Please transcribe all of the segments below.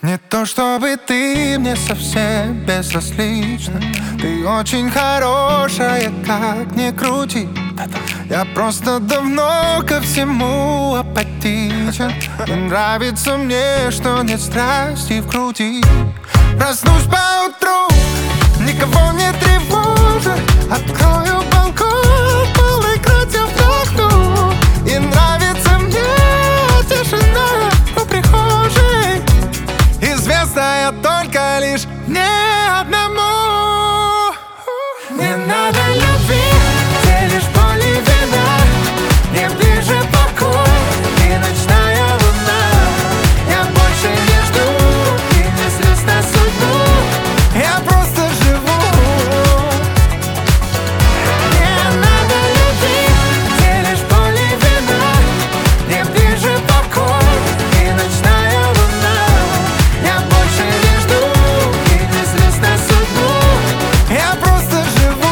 Не то чтобы ты мне совсем безразлична, ты очень хорошая, как ни крути. Я просто давно ко всему апатичен. Не нравится мне, что нет страсти в груди. Проснусь поутру, никого не тревожа, открою балкон, полной грудью вдохну. И нравится мне тишина у прихожей, известная только лишь мне одному. Не надо любви, где лишь боль и вина. Мне ближе покой и ночная луна. Я больше не жду и не злюсь на судьбу. Я просто живу. Не надо любви, где лишь боль и вина. Мне ближе покой и ночная луна. Я больше не жду и не злюсь на судьбу. Я просто живу.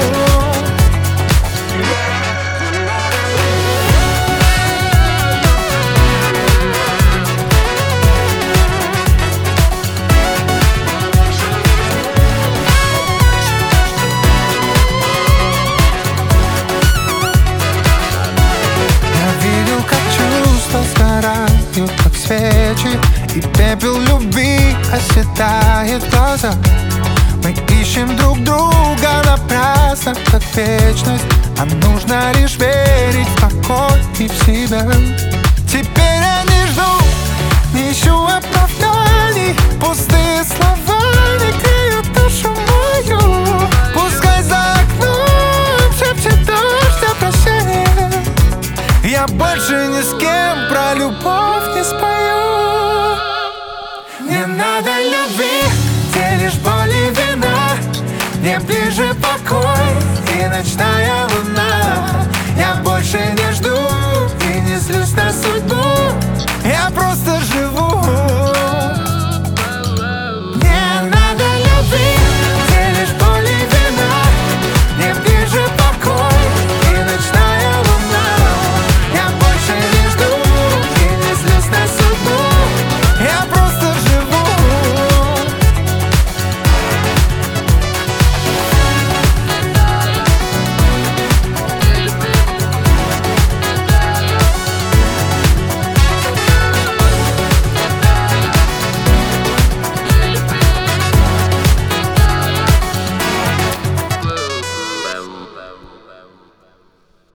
Я видел, как чувства сгорают, как свечи, и пепел любви оседает в глаза. Мы ищем друг друга напрасно, как вечность. А нужно лишь верить в покой и в себя. Теперь я не жду, не ищу оправданий. Пустые слова не греют душу мою. Пускай за окном шепчет дождь о прощании. Я больше ни с кем про любовь не спою. Не надо любви, где лишь боль и вина. Мне ближе покой и ночная